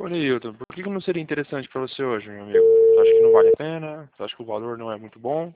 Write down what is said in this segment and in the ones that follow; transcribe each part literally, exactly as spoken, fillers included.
Ô, Neilton, por que que não seria interessante para você hoje, meu amigo? Você acha que não vale a pena? Você acha que o valor não é muito bom?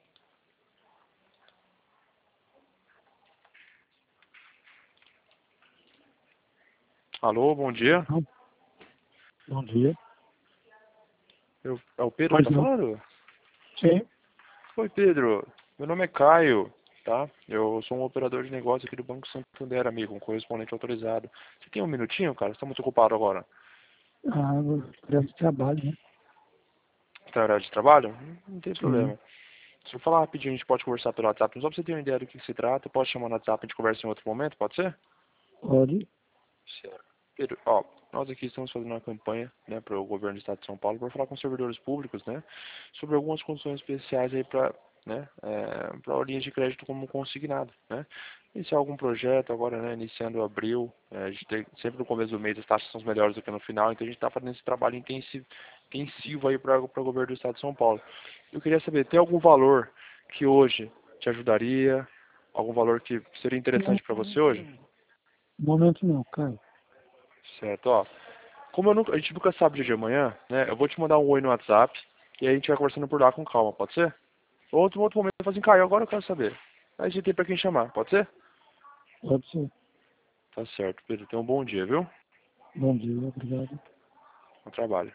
Alô, bom dia. Não. Bom dia. Eu, é o Pedro que Pode tá não. falando? Sim, Oi, Pedro. Meu nome é Caio, tá? Eu sou um operador de negócio aqui do Banco Santander, amigo, um correspondente autorizado. Você tem um minutinho, cara? Você tá muito ocupado agora? ah, horário de trabalho, né? Tá horário de trabalho? Não, não tem Sim, problema. Se eu falar rapidinho, a gente pode conversar pelo WhatsApp. Só pra você ter uma ideia do que que se trata, pode chamar no WhatsApp, a gente conversa em outro momento, pode ser? pode. Certo. Pedro, ó, nós aqui estamos fazendo uma campanha, né, para o governo do estado de São Paulo para falar com os servidores públicos, né, sobre algumas condições especiais aí para, né, é, para linhas de crédito como consignado, né. Iniciar algum projeto agora, né, iniciando abril, é, a gente tem, sempre no começo do mês as taxas são melhores do que no final, então a gente está fazendo esse trabalho intensivo, intensivo aí para o governo do estado de São Paulo. Eu queria saber, tem algum valor que hoje te ajudaria, algum valor que seria Não, interessante para você hoje? no momento não, Caio. Certo, ó. Como eu nunca, a gente nunca sabe o dia de amanhã, né? Eu vou te mandar um oi no WhatsApp e aí a gente vai conversando por lá com calma, pode ser? Outro, outro momento eu falo assim, Caio, agora eu quero saber. Aí a gente tem pra quem chamar, pode ser? Pode ser. Tá certo, Pedro. Tenha um bom dia, viu? Bom dia, obrigado. Bom trabalho.